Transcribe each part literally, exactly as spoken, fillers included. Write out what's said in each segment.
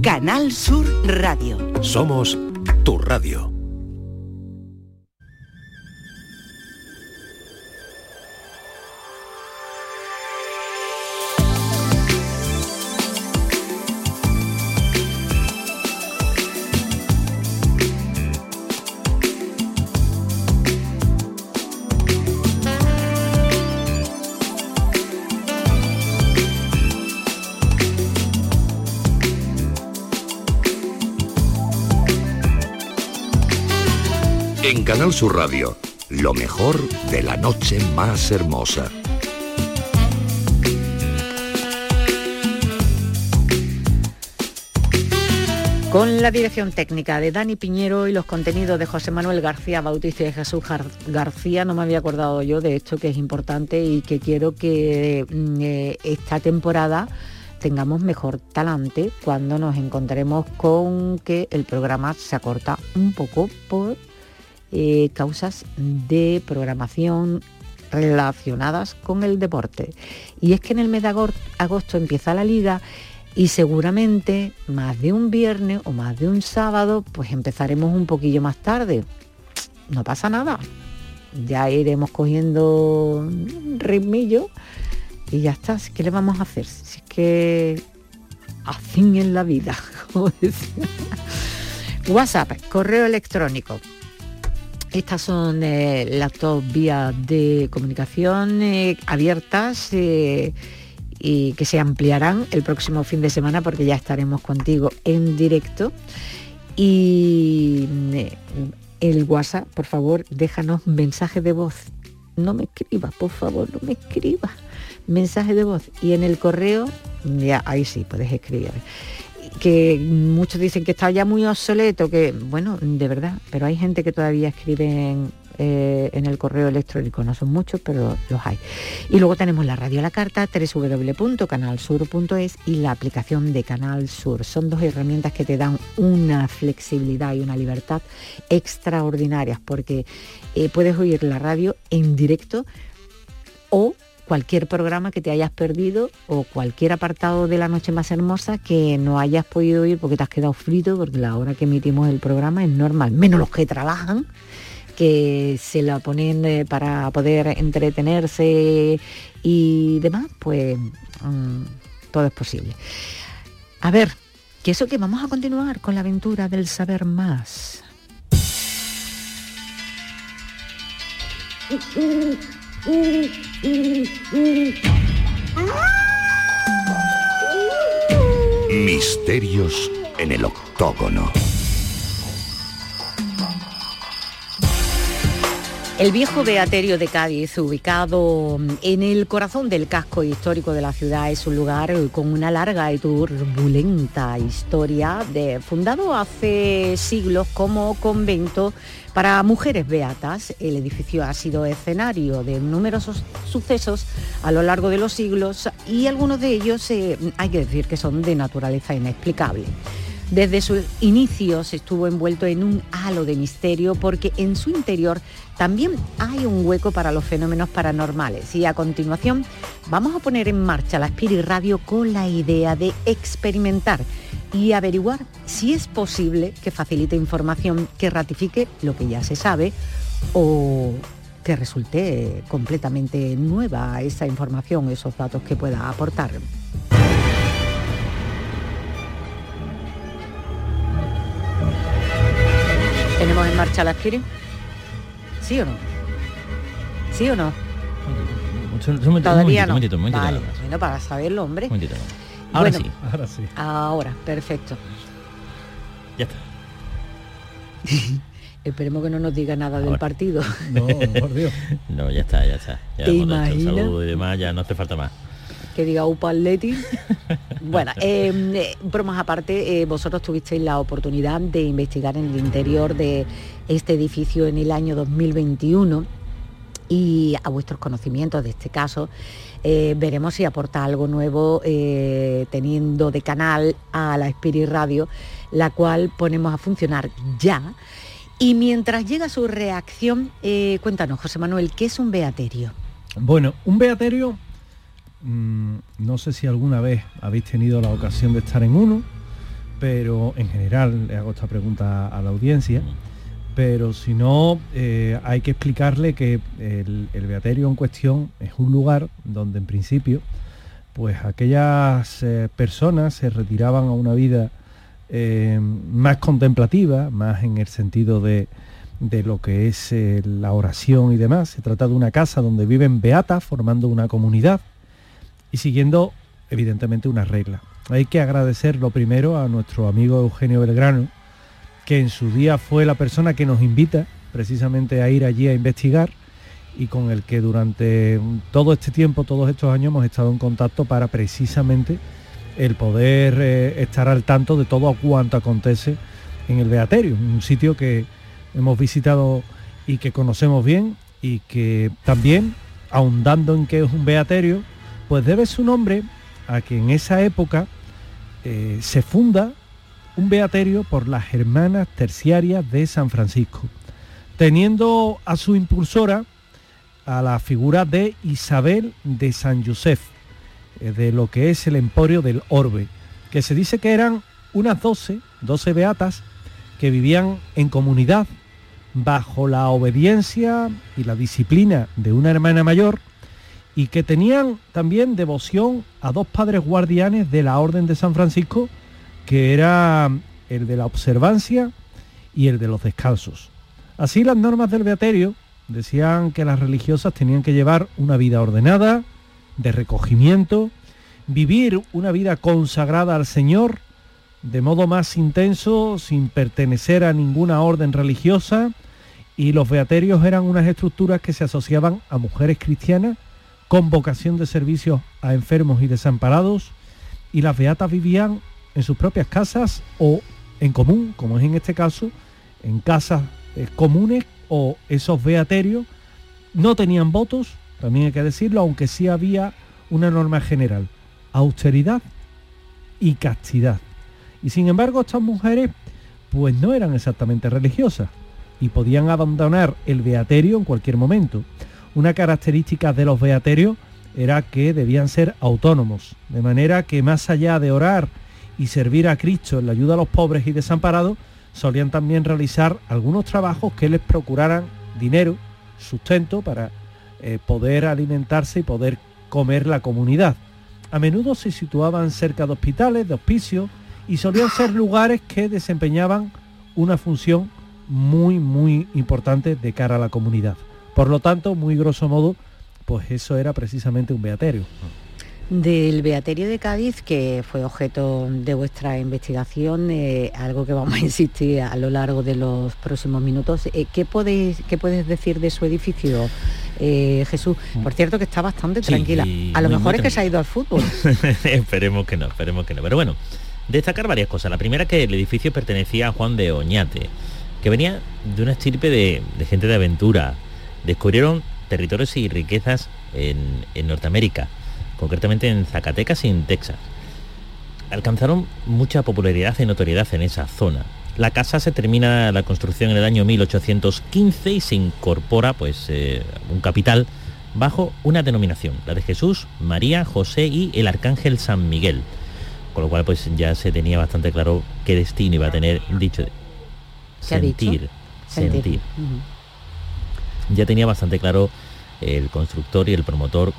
Canal Sur Radio. Somos tu radio. En Canal Sur Radio, lo mejor de la noche más hermosa. Con la dirección técnica de Dani Piñero y los contenidos de José Manuel García Bautista y de Jesús Gar- García, no me había acordado yo de esto, que es importante y que quiero que eh, esta temporada tengamos mejor talante cuando nos encontremos con que el programa se acorta un poco por eh, causas de programación relacionadas con el deporte. Y es que en el mes de agosto empieza la liga y seguramente más de un viernes o más de un sábado pues empezaremos un poquillo más tarde. No pasa nada, ya iremos cogiendo un ritmillo y ya está. ¿Qué le vamos a hacer? Si es que así en la vida. WhatsApp, correo electrónico. Estas son eh, las dos vías de comunicación eh, abiertas eh, y que se ampliarán el próximo fin de semana porque ya estaremos contigo en directo. Y eh, el WhatsApp, por favor, déjanos mensaje de voz. No me escribas, por favor, no me escribas. Mensaje de voz. Y en el correo, ya ahí sí puedes escribir. Que muchos dicen que está ya muy obsoleto, que bueno, de verdad, pero hay gente que todavía escribe en, eh, en el correo electrónico, no son muchos, pero los hay. Y luego tenemos la radio a la carta, doble u doble u doble u punto canal sur punto es, y la aplicación de Canal Sur. Son dos herramientas que te dan una flexibilidad y una libertad extraordinarias, porque eh, puedes oír la radio en directo o cualquier programa que te hayas perdido o cualquier apartado de La Noche Más Hermosa que no hayas podido oír porque te has quedado frito, porque la hora que emitimos el programa es normal, menos los que trabajan, que se la ponen eh, para poder entretenerse y demás, pues mmm, todo es posible. A ver, que eso que vamos a continuar con la aventura del saber más. Misterios en el octógono. El viejo beaterio de Cádiz, ubicado en el corazón del casco histórico de la ciudad, es un lugar con una larga y turbulenta historia, de, fundado hace siglos como convento para mujeres beatas. El edificio ha sido escenario de numerosos sucesos a lo largo de los siglos y algunos de ellos eh, hay que decir que son de naturaleza inexplicable. Desde sus inicios estuvo envuelto en un halo de misterio porque en su interior también hay un hueco para los fenómenos paranormales. Y a continuación vamos a poner en marcha la Spirit Radio con la idea de experimentar y averiguar si es posible que facilite información que ratifique lo que ya se sabe o que resulte completamente nueva esa información, esos datos que pueda aportar. ¿Tenemos en marcha la Spirit? ¿Sí o no? ¿Sí o no? Todavía no. Vale, bueno, para saberlo, hombre. Ahora bueno, sí. Ahora sí. Ahora, perfecto. Ya está. Esperemos que no nos diga nada del Ahora. partido. No, por Dios. No, ya está, ya está. Ya ¿Te hemos hecho el imaginas? saludo y demás, ya no hace falta más. Que diga Upa Atleti. Bueno, eh, eh, bromas aparte, eh, vosotros tuvisteis la oportunidad de investigar en el interior de este edificio en el año dos mil veintiuno y a vuestros conocimientos de este caso eh, veremos si aporta algo nuevo eh, teniendo de canal a la Spirit Radio, la cual ponemos a funcionar ya. Y mientras llega su reacción, eh, cuéntanos, José Manuel, ¿qué es un beaterio? Bueno, un beaterio, mmm, no sé si alguna vez habéis tenido la ocasión de estar en uno, pero en general le hago esta pregunta a la audiencia, pero si no, eh, hay que explicarle que el, el beaterio en cuestión es un lugar donde en principio, pues aquellas eh, personas se retiraban a una vida eh, más contemplativa, más en el sentido de, de lo que es eh, la oración y demás. Se trata de una casa donde viven beatas, formando una comunidad y siguiendo evidentemente una regla. Hay que agradecer lo primero a nuestro amigo Eugenio Belgrano, que en su día fue la persona que nos invita precisamente a ir allí a investigar y con el que durante todo este tiempo, todos estos años, hemos estado en contacto para precisamente el poder eh, estar al tanto de todo cuanto acontece en el beaterio, un sitio que hemos visitado y que conocemos bien y que también, ahondando en que es un beaterio, pues debe su nombre a que en esa época eh, se funda un beaterio por las Hermanas Terciarias de San Francisco, teniendo a su impulsora a la figura de Isabel de San Josef, eh, de lo que es el Emporio del Orbe, que se dice que eran unas doce, doce beatas que vivían en comunidad bajo la obediencia y la disciplina de una hermana mayor y que tenían también devoción a dos padres guardianes de la Orden de San Francisco, que era el de la observancia y el de los descalzos. Así, las normas del beaterio decían que las religiosas tenían que llevar una vida ordenada, de recogimiento, vivir una vida consagrada al Señor, de modo más intenso, sin pertenecer a ninguna orden religiosa, y los beaterios eran unas estructuras que se asociaban a mujeres cristianas con vocación de servicio a enfermos y desamparados, y las beatas vivían en sus propias casas o en común, como es en este caso, en casas eh, comunes, o esos beaterios no tenían votos, también hay que decirlo, aunque sí había una norma general: austeridad y castidad. Y sin embargo, estas mujeres pues no eran exactamente religiosas y podían abandonar el beaterio en cualquier momento. Una característica de los beaterios era que debían ser autónomos, de manera que más allá de orar y servir a Cristo en la ayuda a los pobres y desamparados, solían también realizar algunos trabajos que les procuraran dinero, sustento, para eh, poder alimentarse y poder comer la comunidad. A menudo se situaban cerca de hospitales, de hospicios, y solían ser lugares que desempeñaban una función muy, muy importante de cara a la comunidad. Por lo tanto, muy grosso modo, pues eso era precisamente un beaterio. Del beaterio de Cádiz, que fue objeto de vuestra investigación, eh, algo que vamos a insistir a lo largo de los próximos minutos, eh, ¿qué, podéis, ¿qué puedes decir de su edificio, eh, Jesús? Por cierto, que está bastante sí, tranquila. A lo muy, mejor muy es que se ha ido al fútbol. Esperemos que no, esperemos que no. Pero bueno, destacar varias cosas. La primera, que el edificio pertenecía a Juan de Oñate, que venía de una estirpe de, de gente de aventura. Descubrieron territorios y riquezas en, en Norteamérica, concretamente en Zacatecas y en Texas. Alcanzaron mucha popularidad y notoriedad en esa zona. La casa se termina la construcción en el año mil ochocientos quince y se incorpora pues eh, un capital bajo una denominación, la de Jesús, María, José y el Arcángel San Miguel, con lo cual pues ya se tenía bastante claro qué destino iba a tener dicho sentir, sentir. sentir. Uh-huh. Ya tenía bastante claro el constructor y el promotor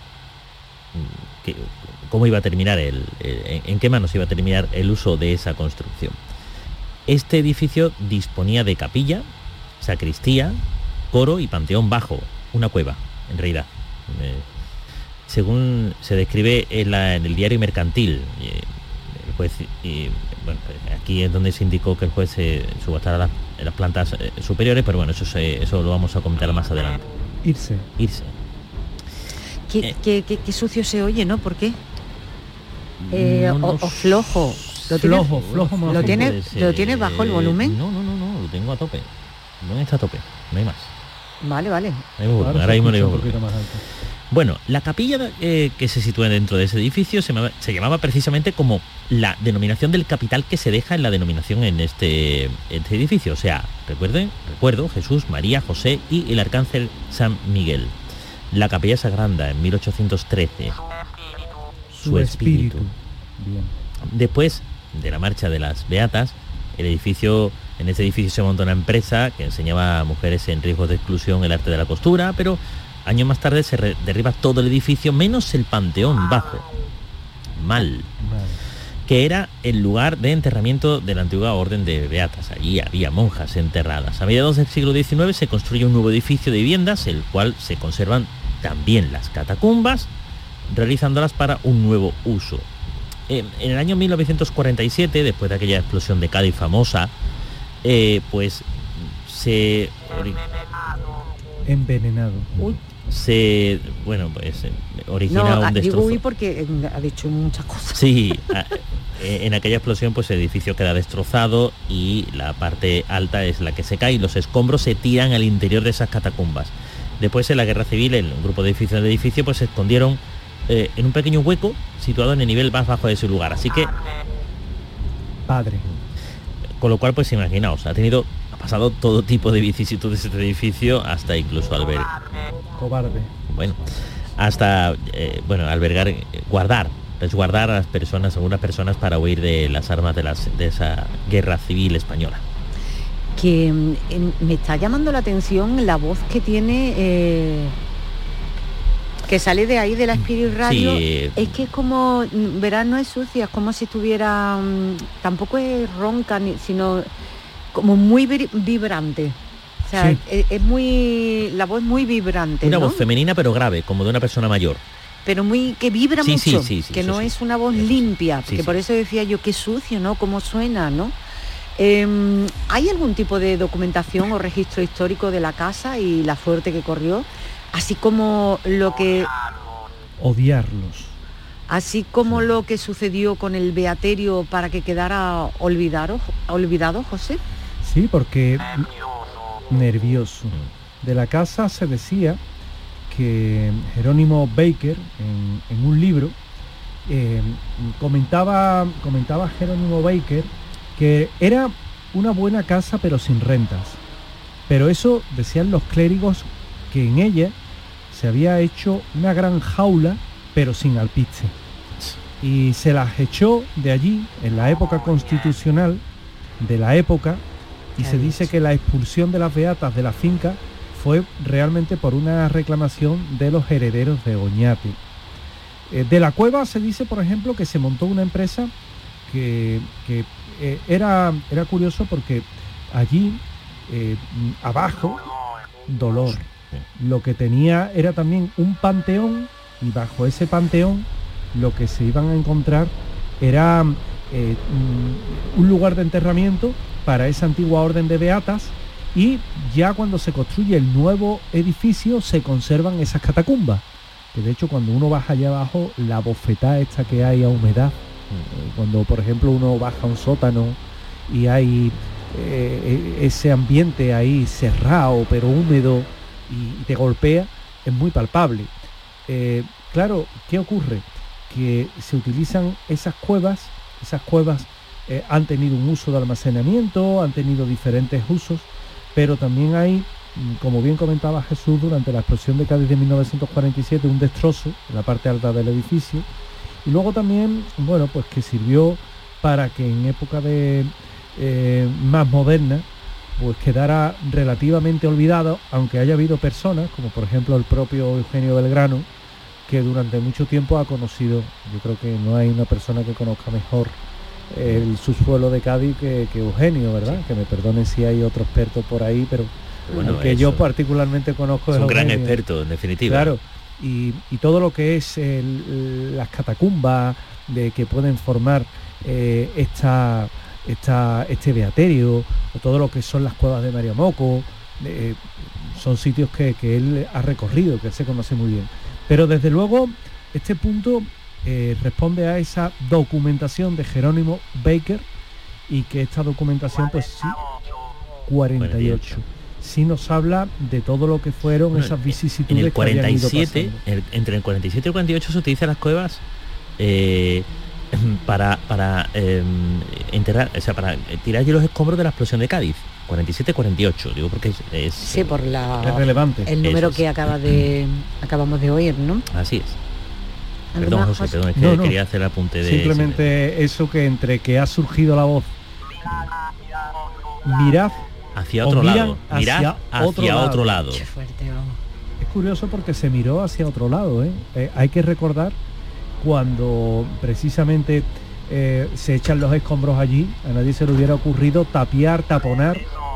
que, cómo iba a terminar el, el, en qué manos iba a terminar el uso de esa construcción. Este edificio disponía de capilla, sacristía, coro y panteón bajo, una cueva, en realidad. Eh, según se describe en, la, en el diario mercantil, eh, el juez, y, bueno, aquí es donde se indicó que el juez se subastara las, las plantas eh, superiores, pero bueno, eso, se, eso lo vamos a comentar más adelante. Irse. Irse. Qué, eh, qué, qué, qué sucio se oye, ¿no? ¿Por qué? Eh, no, no, o, o flojo. ¿Lo flojo, tienes, flojo, flojo. ¿Lo tienes, ¿Lo tienes bajo el volumen? No, no, no, no, lo tengo a tope. No está a tope, no hay más. Vale, vale. Ahora, ahora mismo le digo más alto. Bueno, la capilla eh, que se sitúa dentro de ese edificio se llamaba, se llamaba precisamente como la denominación del capital que se deja en la denominación en este, este edificio. O sea, recuerden, recuerdo, Jesús, María, José y el Arcángel San Miguel. La capilla se agranda en mil ochocientos trece. Su, Su espíritu. espíritu. Bien. Después de la marcha de las Beatas, el edificio, en ese edificio se montó una empresa que enseñaba a mujeres en riesgo de exclusión el arte de la costura, pero años más tarde se re- derriba todo el edificio, menos el panteón bajo. Mal. Mal. Que era el lugar de enterramiento de la antigua orden de Beatas. Allí había monjas enterradas. A mediados del siglo diecinueve se construye un nuevo edificio de viviendas, el cual se conservan también las catacumbas, realizándolas para un nuevo uso. En el año mil novecientos cuarenta y siete, después de aquella explosión de Cádiz famosa, eh, pues se... Envenenado. Uy. Se, bueno, pues origina no, un destrozo. Digo uy porque ha dicho muchas cosas. Sí, a, en aquella explosión pues el edificio queda destrozado y la parte alta es la que se cae y los escombros se tiran al interior de esas catacumbas. Después, en la guerra civil, el un grupo de edificios del edificio pues se escondieron eh, en un pequeño hueco situado en el nivel más bajo de ese lugar. Así que... Padre. Con lo cual, pues imaginaos, ha tenido... ha pasado todo tipo de vicisitudes este edificio, hasta incluso albergar... Cobarde. Bueno, hasta, eh, bueno, albergar, eh, guardar, resguardar a las personas, algunas personas para huir de las armas de, las, de esa guerra civil española. Que eh, me está llamando la atención la voz que tiene, eh, que sale de ahí de la Spirit Radio. Sí. Es que es como, verás, no es sucia, es como si estuviera, tampoco es ronca, ni, sino como muy vibrante. O sea, sí. es, es muy, la voz es muy vibrante. Una ¿no? voz femenina pero grave, como de una persona mayor. Pero muy, que vibra sí, mucho, sí, sí, sí, que no sí. es una voz limpia, porque sí, por sí. eso decía yo, qué sucio, ¿no? Cómo suena, ¿no? Eh, ¿Hay algún tipo de documentación o registro histórico de la casa y la suerte que corrió? Así como lo que... Odiarlos. Así como sí. lo que sucedió con el beaterio para que quedara olvidado, olvidado, José. Sí, porque... Nervioso. De la casa se decía que Jerónimo Baker, en, en un libro, eh, comentaba, comentaba Jerónimo Baker que era una buena casa pero sin rentas. Pero eso decían los clérigos, que en ella se había hecho una gran jaula pero sin alpiste. Y se las echó de allí en la época constitucional de la época, y se dice que la expulsión de las beatas de la finca fue realmente por una reclamación de los herederos de Oñate. Eh, de la cueva se dice, por ejemplo, que se montó una empresa que, que eh, era, era curioso porque allí, eh, abajo, dolor. Lo que tenía era también un panteón, y bajo ese panteón lo que se iban a encontrar era eh, un lugar de enterramiento para esa antigua orden de beatas, y ya cuando se construye el nuevo edificio se conservan esas catacumbas, que de hecho cuando uno baja allá abajo, la bofetada esta que hay a humedad, eh, cuando por ejemplo uno baja a un sótano y hay eh, ese ambiente ahí cerrado pero húmedo y te golpea, es muy palpable. Eh, claro, ¿qué ocurre? Que se utilizan esas cuevas, esas cuevas eh, han tenido un uso de almacenamiento, han tenido diferentes usos, pero también hay, como bien comentaba Jesús, durante la explosión de Cádiz de mil novecientos cuarenta y siete, un destrozo en la parte alta del edificio, y luego también, bueno, pues que sirvió para que en época de eh, más moderna, pues quedara relativamente olvidado, aunque haya habido personas, como por ejemplo el propio Eugenio Belgrano, que durante mucho tiempo ha conocido, yo creo que no hay una persona que conozca mejor el subsuelo de Cádiz que, que Eugenio, ¿verdad? Sí. Que me perdonen si hay otro experto por ahí, pero bueno, que yo particularmente conozco es un Eugenio. Gran experto, en definitiva. Claro, y, y todo lo que es el, las catacumbas de que pueden formar eh, esta, esta, este beaterio, o todo lo que son las cuevas de Mariamoco, eh, son sitios que, que él ha recorrido, que él se conoce muy bien. Pero desde luego este punto eh, responde a esa documentación de Jerónimo Baker, y que esta documentación pues sí, cuarenta y ocho, sí nos habla de todo lo que fueron bueno, esas vicisitudes. En el cuarenta y siete, que el, entre el cuarenta y siete y el cuarenta y ocho se utilizan las cuevas eh, para, para eh, enterrar, o sea, para tirar allí los escombros de la explosión de Cádiz. cuarenta y siete cuarenta y ocho, digo porque es, es sí, por la es relevante. El número es. que acaba de acabamos de oír, ¿no? Así es. Perdón, más, José, José? perdón, es que No, no. quería hacer el apunte de... Simplemente eso que entre que ha surgido la voz, mirad hacia o otro miran lado, mirad hacia hacia otro otro lado. lado. Qué fuerte, vamos. Es curioso porque se miró hacia otro lado, ¿eh? Eh, hay que recordar cuando precisamente eh, se echan los escombros allí, a nadie se le hubiera ocurrido tapiar, taponar,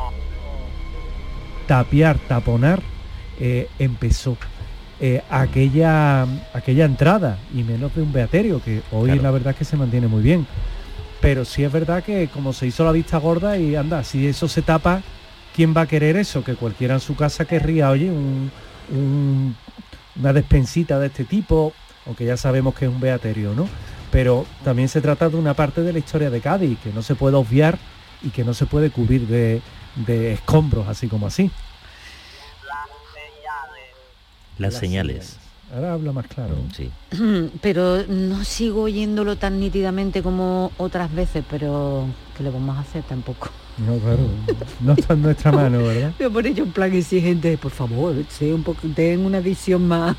tapiar, taponar, eh, empezó eh, aquella, aquella entrada, y menos de un beaterio, que hoy Claro. la verdad es que se mantiene muy bien. Pero sí es verdad que como se hizo la vista gorda y anda, si eso se tapa, ¿quién va a querer eso? Que cualquiera en su casa querría, oye, un, un- una despensita de este tipo, aunque ya sabemos que es un beaterio, ¿no? Pero también se trata de una parte de la historia de Cádiz que no se puede obviar y que no se puede cubrir de, de escombros así como así. Las señales. Ahora habla más claro. Sí. Pero no sigo oyéndolo tan nítidamente como otras veces, pero ¿qué le vamos a hacer tampoco? No, claro, no está en nuestra mano, ¿verdad? Voy a poner yo un plan exigente, por favor, sé un poco, ten una visión más.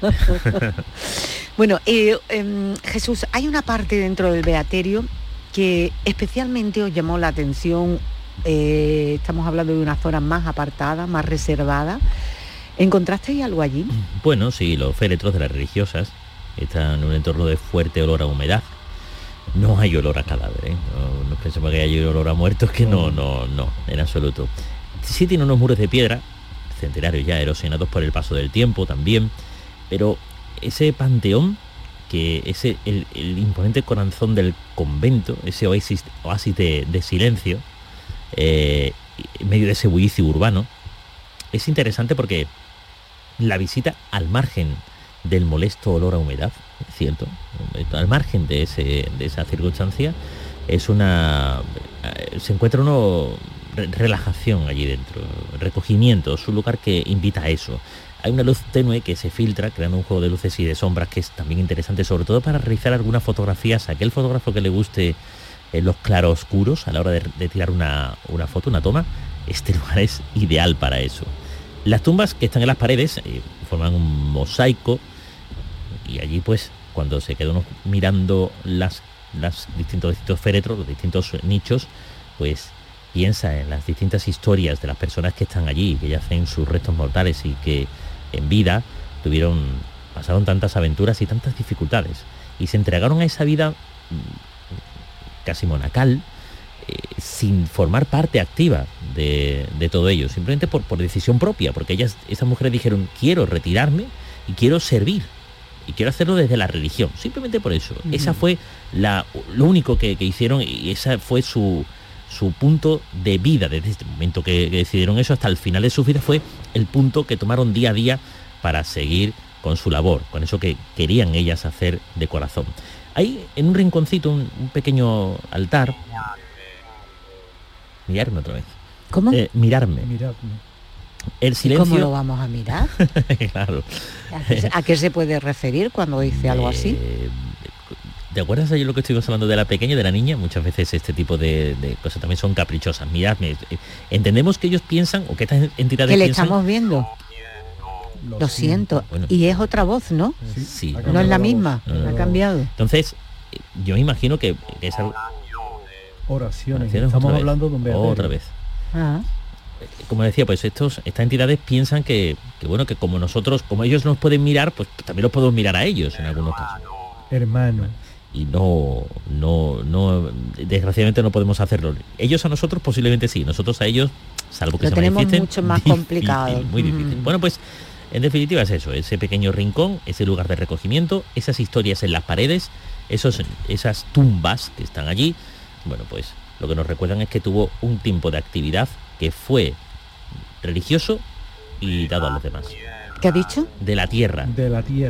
Bueno, eh, eh, Jesús, hay una parte dentro del beaterio que especialmente os llamó la atención. Eh, estamos hablando de una zona más apartada, más reservada. ¿Encontrasteis algo allí? Bueno, sí, los féretros de las religiosas están en un entorno de fuerte olor a humedad. No hay olor a cadáver, ¿eh? No, no pensemos que hay olor a muertos, que no, no, no, en absoluto. Sí tiene unos muros de piedra, centenarios ya, erosionados por el paso del tiempo también, pero ese panteón, que es el, el imponente corazón del convento, ese oasis, oasis de, de silencio, eh, en medio de ese bullicio urbano, es interesante porque la visita al margen del molesto olor a humedad, ¿cierto? Al margen de, ese, de esa circunstancia, es una... se encuentra uno relajación allí dentro, recogimiento, es un lugar que invita a eso. Hay una luz tenue que se filtra, creando un juego de luces y de sombras que es también interesante, sobre todo para realizar algunas fotografías a aquel fotógrafo que le guste eh, los claroscuros a la hora de, de tirar una, una foto, una toma. Este lugar es ideal para eso. Las tumbas que están en las paredes eh, forman un mosaico, y allí pues cuando se queda uno mirando las, las distintos, distintos féretros, los distintos nichos, pues piensa en las distintas historias de las personas que están allí, que yacen sus restos mortales y que en vida tuvieron, pasaron tantas aventuras y tantas dificultades y se entregaron a esa vida casi monacal, eh, sin formar parte activa de, de todo ello, simplemente por, por decisión propia, porque ellas, esas mujeres dijeron, quiero retirarme y quiero servir, y quiero hacerlo desde la religión, simplemente por eso. Uh-huh. Esa fue la, lo único que, que hicieron, y esa fue su, su punto de vida, desde este momento que, que decidieron eso hasta el final de sus vidas, fue el punto que tomaron día a día para seguir con su labor, con eso que querían ellas hacer de corazón. Hay en un rinconcito un, un pequeño altar. Mirarme otra vez. ¿Cómo? Eh, mirarme. Miradme. El silencio. ¿Cómo lo vamos a mirar? Claro. ¿A qué, ¿A qué se puede referir cuando dice algo así? Eh, ¿Te acuerdas ayer lo que estuvimos hablando de la pequeña y de la niña? Muchas veces este tipo de, de cosas también son caprichosas. Miradme. Entendemos que ellos piensan, o que estas entidades que le piensan... estamos viendo. Lo, lo siento. Bueno. Y es otra voz, ¿no? Sí. sí. No es la misma, no, no. ha cambiado. Entonces, yo me imagino que esa... Oraciones. Oraciones estamos hablando de un beaterio. Otra vez. Ah. Como decía, pues estos, estas entidades piensan que, que, bueno, que como nosotros, como ellos nos pueden mirar, pues también los podemos mirar a ellos en algunos casos. Hermano. Y no, no, no, desgraciadamente no podemos hacerlo. Ellos a nosotros posiblemente sí, nosotros a ellos, salvo que lo se tenemos manifiesten, mucho más difícil, complicado. Muy difícil. Mm. Bueno, pues en definitiva es eso, ese pequeño rincón, ese lugar de recogimiento, esas historias en las paredes, esos, esas tumbas que están allí, bueno, pues lo que nos recuerdan es que tuvo un tiempo de actividad que fue religioso y dado a los demás. ¿Qué ha dicho? De la tierra. De la tierra.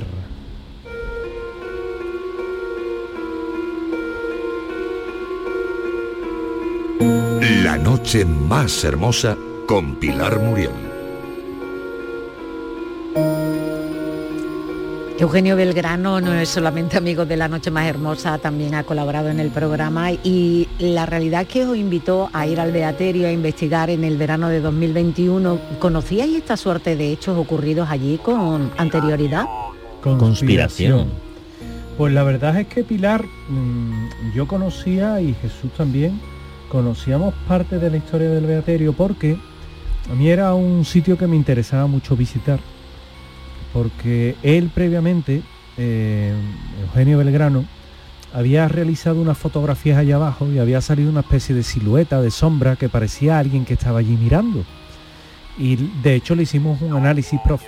La noche más hermosa con Pilar Muriel. Eugenio Belgrano no es solamente amigo de La Noche Más Hermosa, también ha colaborado en el programa, y la realidad es que os invitó a ir al beaterio a investigar en el verano de dos mil veintiuno. ¿Conocíais esta suerte de hechos ocurridos allí con anterioridad? Conspiración. Pues la verdad es que Pilar, mmm, yo conocía, y Jesús también, conocíamos parte de la historia del Beaterio porque a mí era un sitio que me interesaba mucho visitar, porque él previamente, eh, Eugenio Belgrano, había realizado unas fotografías allá abajo y había salido una especie de silueta, de sombra, que parecía alguien que estaba allí mirando. Y de hecho le hicimos un análisis prof...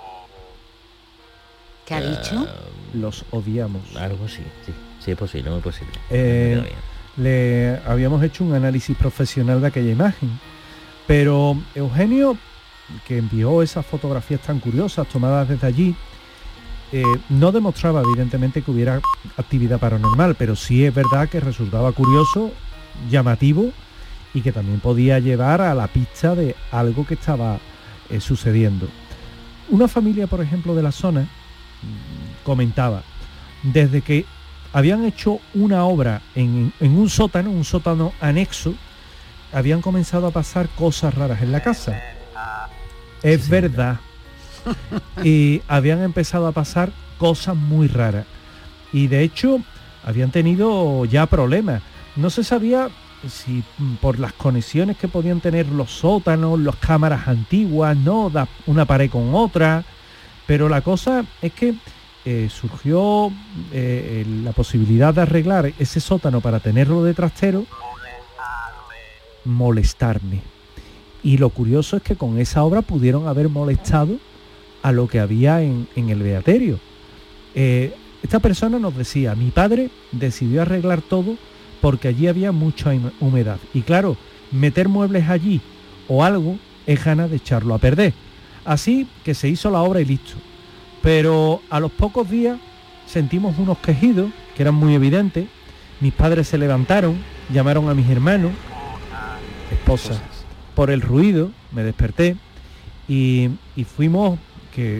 ¿Qué ha dicho? Uh, Los odiamos. Algo así, sí, sí es posible, muy posible. Eh, le habíamos hecho un análisis profesional de aquella imagen, pero Eugenio, que envió esas fotografías tan curiosas tomadas desde allí, eh, no demostraba evidentemente que hubiera actividad paranormal, pero sí es verdad que resultaba curioso, llamativo, y que también podía llevar a la pista de algo que estaba eh, sucediendo. Una familia, por ejemplo, de la zona comentaba, desde que habían hecho una obra en, en un sótano, un sótano anexo, habían comenzado a pasar cosas raras en la casa. Es sí, verdad. Y habían empezado a pasar cosas muy raras. Y de hecho, habían tenido ya problemas. No se sabía si por las conexiones que podían tener los sótanos, las cámaras antiguas, ¿no? Da una pared con otra. Pero la cosa es que eh, surgió eh, la posibilidad de arreglar ese sótano para tenerlo de trastero. Molestarme. Y lo curioso es que con esa obra pudieron haber molestado a lo que había en, en el Beaterio. Eh, esta persona nos decía, mi padre decidió arreglar todo porque allí había mucha humedad. Y claro, meter muebles allí o algo es ganas de echarlo a perder. Así que se hizo la obra y listo. Pero a los pocos días sentimos unos quejidos que eran muy evidentes. Mis padres se levantaron, llamaron a mis hermanos, esposas, por el ruido, me desperté y, y fuimos que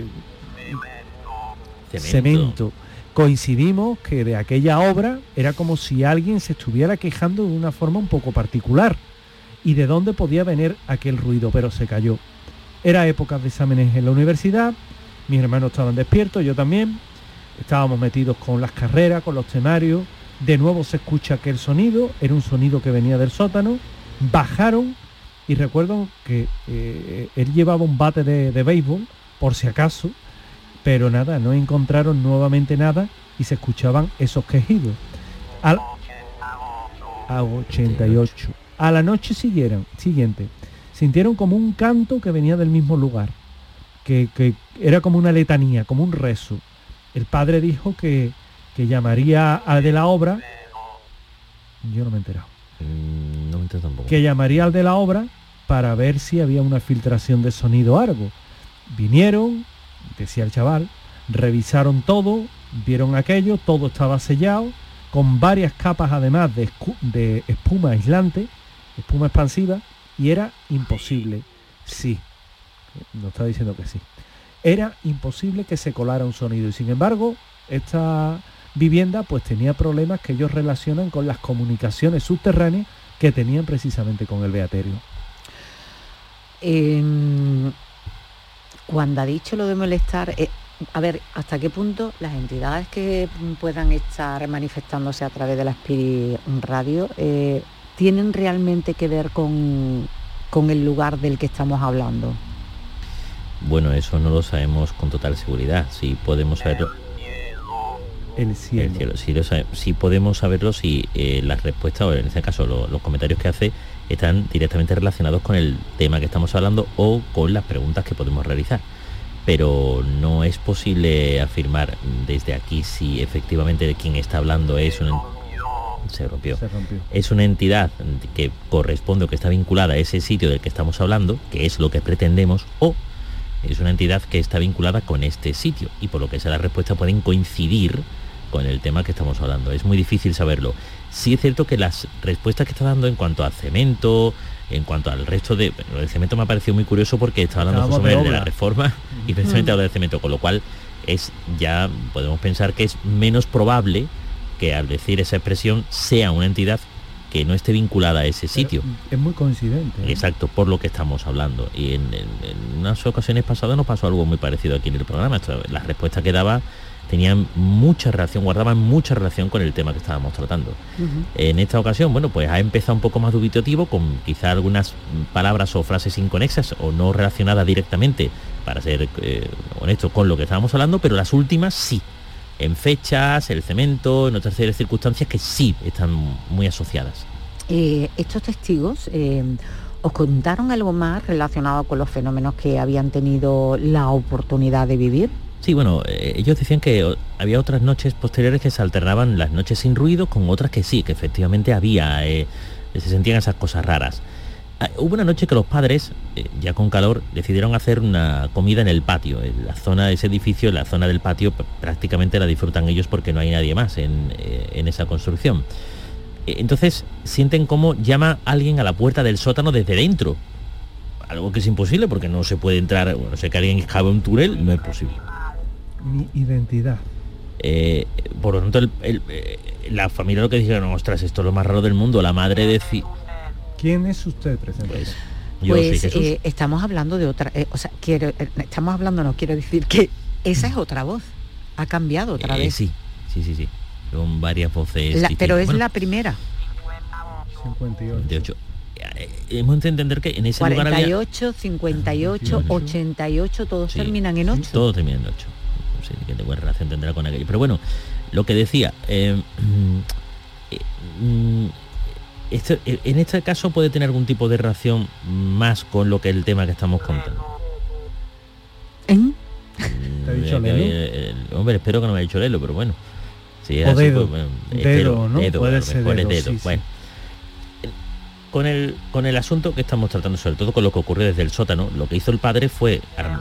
cemento. cemento. Coincidimos que de aquella obra era como si alguien se estuviera quejando de una forma un poco particular y de dónde podía venir aquel ruido, pero se cayó. Era época de exámenes en la universidad, mis hermanos estaban despiertos, yo también, estábamos metidos con las carreras, con los temarios, de nuevo se escucha aquel sonido, era un sonido que venía del sótano, bajaron y recuerdo que eh, él llevaba un bate de, de béisbol, por si acaso, pero nada, no encontraron nuevamente nada y se escuchaban esos quejidos. Al, a ochenta y ocho. A la noche siguieron, siguiente, sintieron como un canto que venía del mismo lugar, que, que era como una letanía, como un rezo. El padre dijo que, que llamaría al de la obra, yo no me he enterado, mm, no me entero tampoco, que llamaría al de la obra para ver si había una filtración de sonido o algo. Vinieron, decía el chaval, revisaron todo, vieron aquello, todo estaba sellado, con varias capas además de, de espuma aislante, espuma expansiva, y era imposible, sí, nos está diciendo que sí, era imposible que se colara un sonido, y sin embargo, esta vivienda pues tenía problemas que ellos relacionan con las comunicaciones subterráneas que tenían precisamente con el Beaterio. Eh, cuando ha dicho lo de molestar, eh, a ver, ¿hasta qué punto las entidades que puedan estar manifestándose a través de la Spirit Radio eh, tienen realmente que ver con, con el lugar del que estamos hablando? Bueno, eso no lo sabemos con total seguridad. Sí podemos saberlo. El cielo. El cielo. Sí, lo sabe, sí podemos saberlo si eh, las respuestas, o en este caso lo, los comentarios que hace, están directamente relacionados con el tema que estamos hablando o con las preguntas que podemos realizar. Pero no es posible afirmar desde aquí si efectivamente quien está hablando es un... Se rompió. Se rompió. Es una entidad que corresponde o que está vinculada a ese sitio del que estamos hablando, que es lo que pretendemos, o es una entidad que está vinculada con este sitio y por lo que sea la respuesta pueden coincidir con el tema que estamos hablando. Es muy difícil saberlo. Sí es cierto que las respuestas que está dando en cuanto al cemento, en cuanto al resto de... Bueno, el cemento me ha parecido muy curioso porque está hablando José Manuel de la reforma y precisamente habla del cemento, con lo cual es ya podemos pensar que es menos probable que al decir esa expresión sea una entidad que no esté vinculada a ese sitio. Pero es muy coincidente, ¿eh? Exacto, por lo que estamos hablando. Y en, en, en unas ocasiones pasadas nos pasó algo muy parecido aquí en el programa. Esto, la respuesta que daba tenían mucha relación, guardaban mucha relación con el tema que estábamos tratando. Uh-huh. En esta ocasión, bueno, pues ha empezado un poco más dubitativo, con quizá algunas palabras o frases inconexas o no relacionadas directamente, para ser eh, honesto, con lo que estábamos hablando, pero las últimas sí, en fechas, el cemento, en otras circunstancias que sí están muy asociadas. Eh, estos testigos eh, ¿os contaron algo más relacionado con los fenómenos que habían tenido la oportunidad de vivir? Sí, bueno, eh, ellos decían que había otras noches posteriores que se alternaban las noches sin ruido con otras que sí, que efectivamente había, eh, se sentían esas cosas raras. Ah, hubo una noche que los padres, eh, ya con calor, decidieron hacer una comida en el patio. En la zona de ese edificio, la zona del patio, prácticamente la disfrutan ellos porque no hay nadie más en, eh, en esa construcción. Eh, entonces sienten cómo llama alguien a la puerta del sótano desde dentro. Algo que es imposible porque no se puede entrar, bueno, no sé, que alguien excava un túnel, no es posible. Mi identidad. Eh, por lo tanto, el, el, eh, la familia lo que dijeron, ostras, esto es lo más raro del mundo. La madre decía... ¿Quién es usted, presente? Pues, yo pues soy Jesús. Eh, estamos hablando de otra... Eh, o sea, quiero, eh, estamos hablando, no quiero decir que esa es otra voz. Ha cambiado otra eh, vez. Sí, sí, sí, sí. Son varias voces. La, pero es bueno, la primera. cincuenta y ocho. De ocho. Hemos de entender que en ese lugar había... cuarenta y ocho, cincuenta y ocho, ochenta y ocho, todos sí, terminan en ocho. Todos terminan en ocho. No sé qué buena relación tendrá con aquello. Pero bueno, lo que decía... Eh, eh, eh, Este, en este caso puede tener algún tipo de relación más con lo que es el tema que estamos contando. ¿Eh? ¿Te ha dicho Lelo? Eh, hombre, espero que no me haya dicho Lelo, pero bueno. Si o así, dedo, pues, bueno, dedo, dedo, ¿no? Dedo, puede ser dedo, dedo. Sí, bueno. sí. Con el, con el asunto que estamos tratando, sobre todo con lo que ocurrió desde el sótano, lo que hizo el padre fue...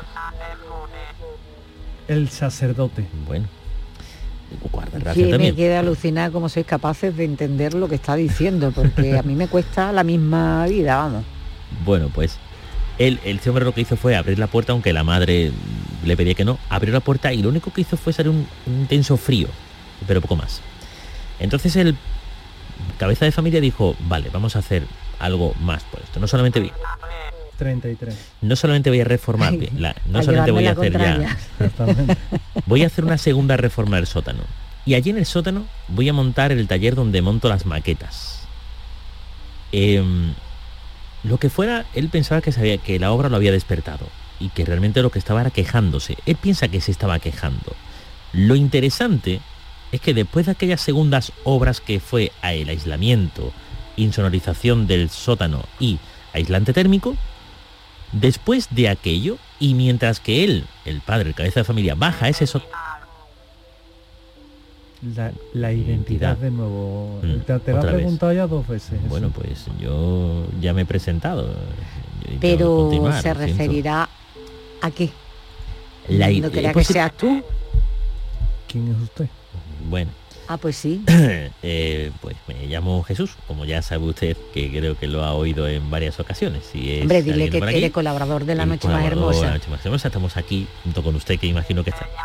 El sacerdote. Bueno. Sí, me queda alucinada cómo sois capaces de entender lo que está diciendo, porque a mí me cuesta la misma vida, vamos. Bueno, pues él, el hombre lo que hizo fue abrir la puerta, aunque la madre le pedía que no, abrió la puerta y lo único que hizo fue salir un, un intenso frío, pero poco más. Entonces el cabeza de familia dijo, vale, vamos a hacer algo más por esto. No solamente voy, treinta y tres. No solamente voy a reformar, la, no a solamente voy a hacer ya, voy a hacer una segunda reforma del sótano. Y allí en el sótano voy a montar el taller donde monto las maquetas. Eh, lo que fuera, él pensaba que sabía que la obra lo había despertado y que realmente lo que estaba era quejándose. Él piensa que se estaba quejando. Lo interesante es que después de aquellas segundas obras que fue el aislamiento, insonorización del sótano y aislante térmico, después de aquello, y mientras que él, el padre, el cabeza de familia, baja ese sótano... La, la identidad de nuevo. Mm, te te lo he preguntado ya dos veces. Eso. Bueno, pues yo ya me he presentado. Yo, Pero yo se referirá a qué. La, ¿No quería pues que seas tú? ¿Quién es usted? Bueno. Ah, pues sí. eh, pues me llamo Jesús, como ya sabe usted, que creo que lo ha oído en varias ocasiones. Si es Hombre, dile que eres colaborador de La Noche Más Hermosa. La Noche Más Hermosa. Estamos aquí junto con usted, que imagino que está...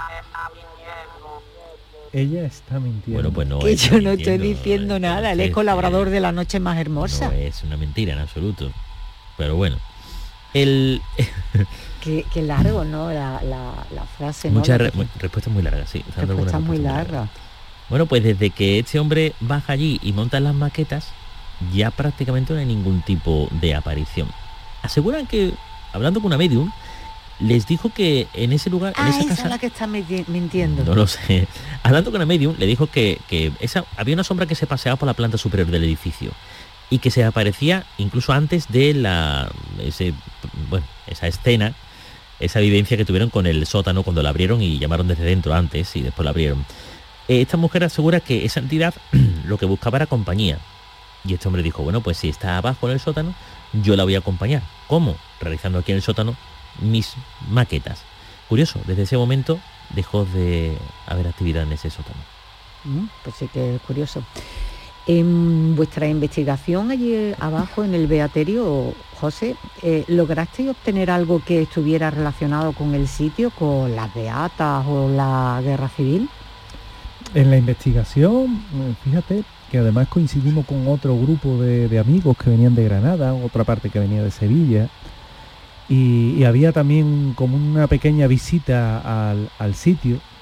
Ella está mintiendo. Bueno, pues no que yo mintiendo, no estoy diciendo no, nada, él es colaborador de La Noche Más Hermosa. No es una mentira en absoluto. Pero bueno, el... qué, qué largo, ¿no? La, la, la frase, Muchas ¿no? re muy, respuestas muy largas, sí. Respuestas muy largas. Bueno, pues desde que este hombre baja allí y monta las maquetas, ya prácticamente no hay ningún tipo de aparición. Aseguran que, hablando con una medium, les dijo que en ese lugar, ah, en esa esa casa... es la que está mintiendo. No lo sé. Hablando con la medium, le dijo que, que esa, había una sombra que se paseaba por la planta superior del edificio y que se aparecía incluso antes de la ese, bueno, esa escena, esa vivencia que tuvieron con el sótano cuando la abrieron y llamaron desde dentro antes y después la abrieron. Eh, esta mujer asegura que esa entidad lo que buscaba era compañía. Y este hombre dijo, bueno, pues si está abajo en el sótano, yo la voy a acompañar. ¿Cómo? Realizando aquí en el sótano mis maquetas. Curioso, desde ese momento dejó de haber actividad en ese sótano. Mm, pues sí que es curioso. En vuestra investigación allí abajo en el Beaterio, José, eh, ¿lograsteis obtener algo que estuviera relacionado con el sitio, con las beatas o la guerra civil? En la investigación, fíjate que además coincidimos con otro grupo de, de amigos que venían de Granada, otra parte que venía de Sevilla. Y, y había también como una pequeña visita al, al sitio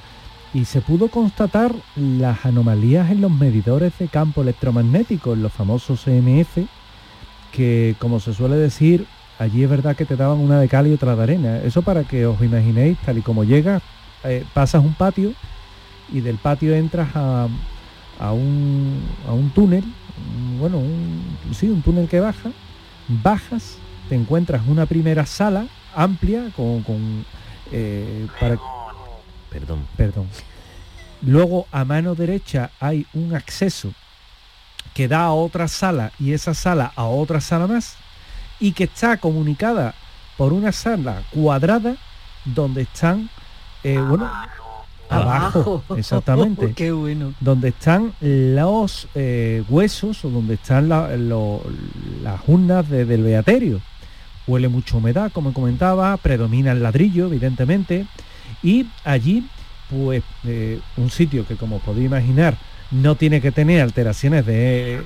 y se pudo constatar las anomalías en los medidores de campo electromagnético, en los famosos E M F, que, como se suele decir, allí es verdad que te daban una de cal y otra de arena. Eso para que os imaginéis, tal y como llegas, eh, pasas un patio y del patio entras a, a, un, a un túnel, bueno, un, sí, un túnel que baja, bajas, te encuentras una primera sala amplia con... con eh, para, Perdón. Perdón. Luego a mano derecha hay un acceso que da a otra sala y esa sala a otra sala más y que está comunicada por una sala cuadrada donde están, eh, bueno, abajo, Abajo. exactamente, Qué bueno. donde están los eh, huesos o donde están la- lo- las urnas de- del beaterio. Huele mucha humedad, como comentaba, predomina el ladrillo, evidentemente, y allí, pues, eh, un sitio que, como podéis imaginar, no tiene que tener alteraciones de,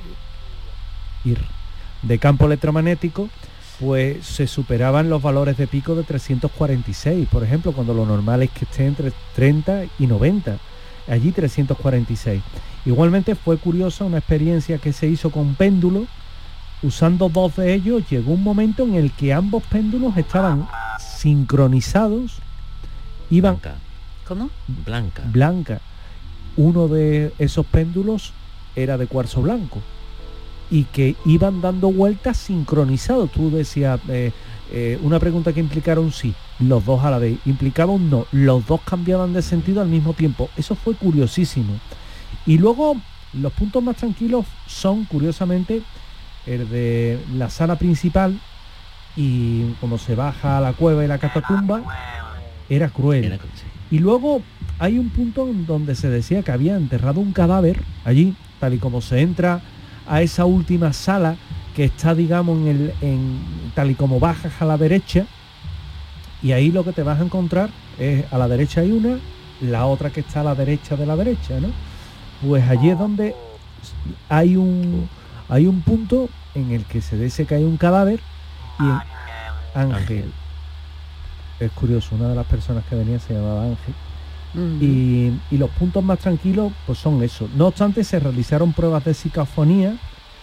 ir, de campo electromagnético, pues se superaban los valores de pico de trescientos cuarenta y seis, por ejemplo, cuando lo normal es que esté entre treinta y noventa, allí trescientos cuarenta y seis. Igualmente fue curiosa una experiencia que se hizo con péndulos. Usando dos de ellos, llegó un momento en el que ambos péndulos estaban sincronizados, iban Blanca. ¿Cómo? Blanca. blanca. Uno de esos péndulos era de cuarzo blanco y que iban dando vueltas sincronizados. Tú decías, eh, eh, una pregunta que implicara un sí, los dos a la vez, implicaba un no, los dos cambiaban de sentido al mismo tiempo. Eso fue curiosísimo. Y luego los puntos más tranquilos son, curiosamente, el de la sala principal, y como se baja a la cueva y la catacumba, era cruel. Era- sí. Y luego hay un punto en donde se decía que había enterrado un cadáver allí, tal y como se entra a esa última sala que está, digamos, en el, en, tal y como bajas a la derecha, y ahí lo que te vas a encontrar es, a la derecha hay una, la otra que está a la derecha de la derecha, ¿no? Pues allí es donde hay un hay un punto en el que se dice que hay un cadáver y en- Ángel. Ángel. Es curioso, una de las personas que venía se llamaba Ángel. Ujú. Y, y los puntos más tranquilos pues son esos. No obstante, se realizaron pruebas de psicofonía.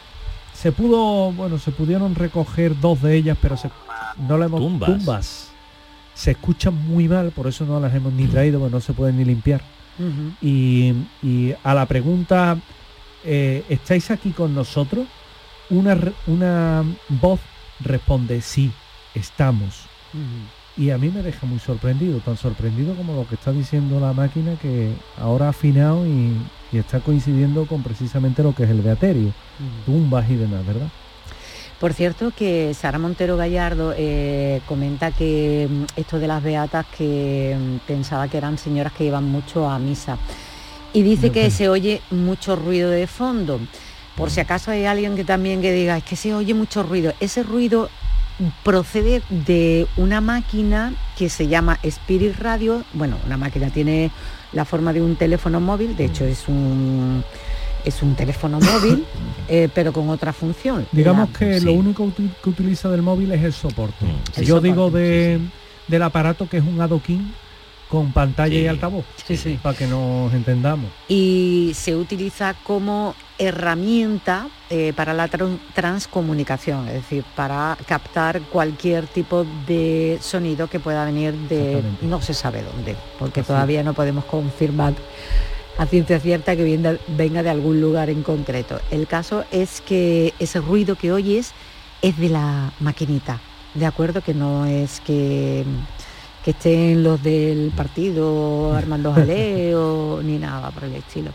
Se pudo, bueno, se pudieron recoger dos de ellas, pero se, no la hemos Tumbas. tumbas. Se escuchan muy mal, por eso no las hemos ni traído, pues no se pueden ni limpiar. Ujú. Y, y a la pregunta, eh, ¿estáis aquí con nosotros? Una, re- una voz responde, sí, estamos. Ujú. Y a mí me deja muy sorprendido, tan sorprendido como lo que está diciendo la máquina, que ahora ha afinado y, y está coincidiendo con precisamente lo que es el beaterio, Ujú. tumbas y demás, ¿verdad? Por cierto, que Sara Montero Gallardo eh, comenta que mm, esto de las beatas, que mm, pensaba que eran señoras que iban mucho a misa. Y dice No, que pero- se oye mucho ruido de fondo. Por si acaso hay alguien que también que diga, es que se oye mucho ruido. Ese ruido procede de una máquina que se llama Spirit Radio. Bueno, una máquina tiene la forma de un teléfono móvil, de hecho es un... Es un teléfono móvil, eh, pero con otra función. Digamos La- que sí. lo único uti- que utiliza del móvil es el soporte. Mm, El Yo soporte, digo de, sí, del aparato que es un adoquín con pantalla Sí. y altavoz, Sí, sí. para que nos entendamos. Y se utiliza como herramienta eh, para la tran- transcomunicación, es decir, para captar cualquier tipo de sonido que pueda venir de Exactamente. no se sabe dónde, porque Así todavía no podemos confirmar a ciencia cierta que venga, venga de algún lugar en concreto. El caso es que ese ruido que oyes es de la maquinita, ¿de acuerdo? Que no es que, que estén los del partido armando jaleo ni nada por el estilo.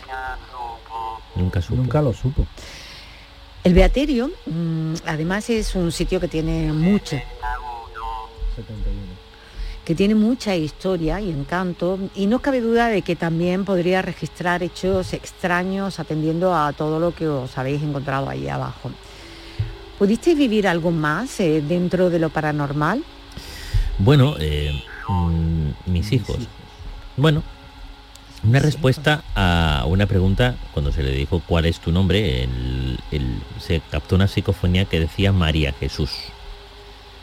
Nunca supo. Nunca lo supo. El beaterio, mmm, además, es un sitio que tiene mucho, setenta y uno. que tiene mucha historia y encanto, y no cabe duda de que también podría registrar hechos extraños atendiendo a todo lo que os habéis encontrado ahí abajo. ¿Pudisteis vivir algo más eh, dentro de lo paranormal? Bueno, eh, mm, mis hijos. Bueno, una respuesta a una pregunta cuando se le dijo cuál es tu nombre, el- el- se captó una psicofonía que decía María Jesús.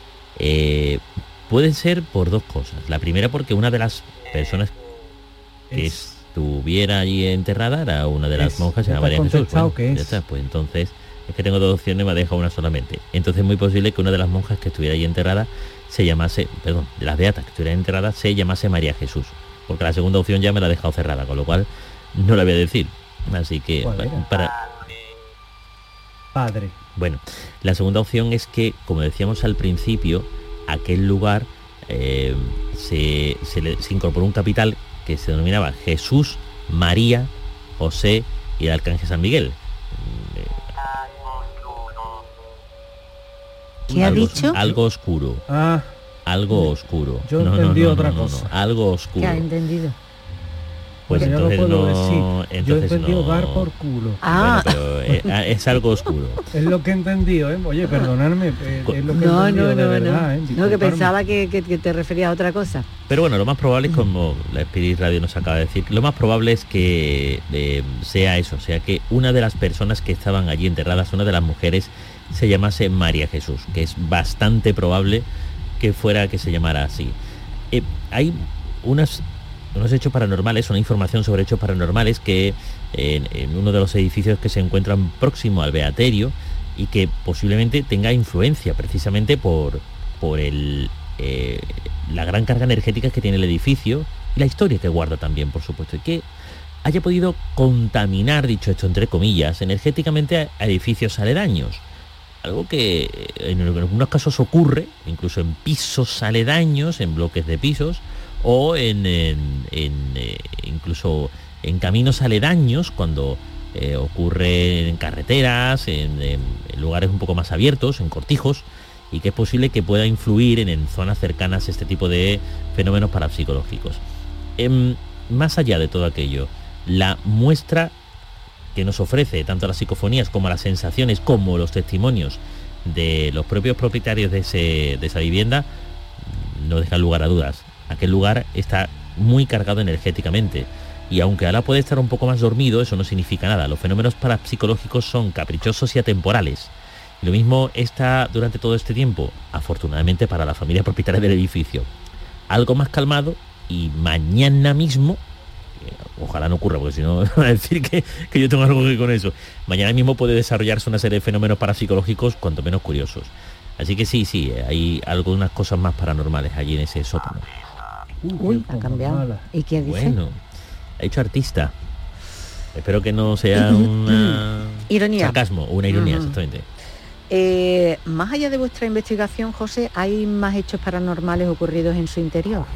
Eh, puede ser por dos cosas. La primera, porque una de las personas que Es. estuviera allí enterrada era una de las Es. monjas, se ¿Ya llama te has María Jesús. contestado Bueno, qué ya es? está, pues entonces es que tengo dos opciones, me ha dejado una solamente. Entonces es muy posible que una de las monjas que estuviera allí enterrada se llamase, perdón, de las beatas que estuviera enterrada se llamase María Jesús, porque la segunda opción ya me la ha dejado cerrada, con lo cual no la voy a decir. Así que ¿Cuál era? para Padre. bueno, la segunda opción es que, como decíamos al principio, aquel lugar eh, se, se, le, se incorporó un capital que se denominaba Jesús, María, José y el Arcángel San Miguel. ¿Qué ha algo, dicho? Algo oscuro, Ah, algo oscuro. yo entendí otra cosa. algo ¿Qué oscuro. ha entendido? Pues bueno, yo entonces no puedo no, decir. Yo entonces entendí no. dar por culo. Ah, Bueno, pero es, es algo oscuro. Es lo que he entendido, ¿eh? Oye, perdonadme, eh, es lo que he no, entendido no, de no, verdad, no. ¿eh? No, que Disculparme. pensaba que, que- que te referías a otra cosa. Pero bueno, lo más probable es, como la Spirit Radio nos acaba de decir, lo más probable es que eh, sea eso, sea que una de las personas que estaban allí enterradas, una de las mujeres, se llamase María Jesús, que es bastante probable que fuera que se llamara así. Eh, hay unas, unos hechos paranormales, una información sobre hechos paranormales que en, en uno de los edificios que se encuentran próximo al Beaterio y que posiblemente tenga influencia precisamente por, por el... Eh, la gran carga energética que tiene el edificio y la historia que guarda también, por supuesto, y que haya podido contaminar, dicho esto entre comillas, energéticamente a, a edificios aledaños. Algo que en algunos casos ocurre, incluso en pisos aledaños, en bloques de pisos, o en, en, en eh, incluso en caminos aledaños, cuando eh, ocurre en carreteras, en, en, en lugares un poco más abiertos, en cortijos, y que es posible que pueda influir en, en zonas cercanas este tipo de fenómenos parapsicológicos. Eh, más allá de todo aquello, la muestra que nos ofrece tanto las psicofonías como las sensaciones, como los testimonios de los propios propietarios de, ese, de esa vivienda, no dejan lugar a dudas. Aquel lugar está muy cargado energéticamente, y aunque ahora puede estar un poco más dormido, eso no significa nada. Los fenómenos parapsicológicos son caprichosos y atemporales. Lo mismo está durante todo este tiempo, afortunadamente para la familia propietaria del edificio, algo más calmado, y mañana mismo, ojalá no ocurra, porque si no van a decir que, que yo tengo algo que ver con eso, mañana mismo puede desarrollarse una serie de fenómenos parapsicológicos cuanto menos curiosos. Así que sí, sí, hay algunas cosas más paranormales allí en ese sótano. Uy, qué ha cambiado. mala. ¿Y qué dice? Bueno, ha dicho artista. Espero que no sea una... Ironía. sarcasmo, una ironía, Ujú. exactamente. Eh, más allá de vuestra investigación, José, ¿hay más hechos paranormales ocurridos en su interior?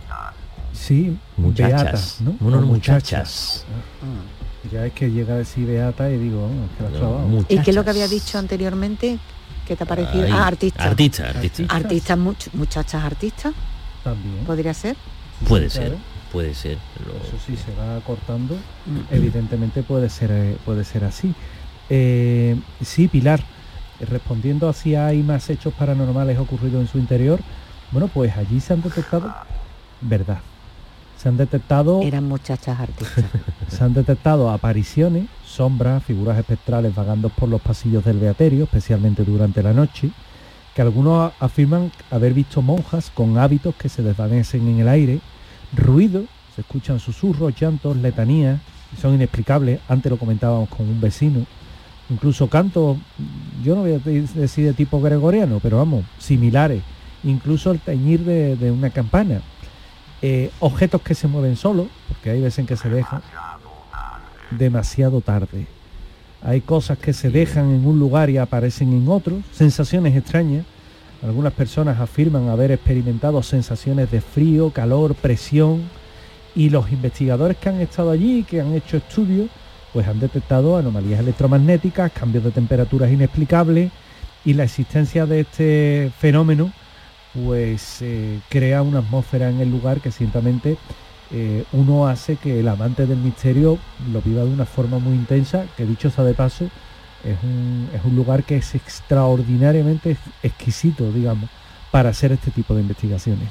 Sí, Muchachas, beatas, ¿no? Uno, O muchachas. Ya es que llega a decir beata y digo, oh, es que la has No, clavado. ¿Y qué es lo que había muchachas. dicho anteriormente? ¿Qué te ha parecido? Ay, Ah, artista. Artista, artista. Artista. Artistas, much- muchachas artistas, También. podría ser. Sí, Puede sí, ser, claro. puede ser. Lo- Eso sí, se va cortando. Mm. Evidentemente puede ser, eh, puede ser así. Eh, sí, Pilar, eh, respondiendo a si hay más hechos paranormales ocurridos en su interior, bueno, pues allí se han detectado, verdad, se han detectado, Eran muchachas artistas. se han detectado apariciones, sombras, figuras espectrales vagando por los pasillos del Beaterio, especialmente durante la noche, que algunos a- afirman haber visto monjas con hábitos que se desvanecen en el aire, ruido, se escuchan susurros, llantos, letanías, y son inexplicables. Antes lo comentábamos con un vecino, incluso cantos, yo no voy a de- decir de tipo gregoriano, pero vamos, similares, incluso el tañir de, de una campana. Eh, objetos que se mueven solos, porque hay veces en que se dejan demasiado tarde. Hay cosas que se dejan en un lugar y aparecen en otro, sensaciones extrañas. Algunas personas afirman haber experimentado sensaciones de frío, calor, presión, y los investigadores que han estado allí, que han hecho estudios, pues han detectado anomalías electromagnéticas, cambios de temperaturas inexplicables, y la existencia de este fenómeno pues eh, crea una atmósfera en el lugar que ciertamente eh, uno hace que el amante del misterio lo viva de una forma muy intensa, que dicho sea de paso, es un, es un lugar que es extraordinariamente ex- exquisito, digamos, para hacer este tipo de investigaciones.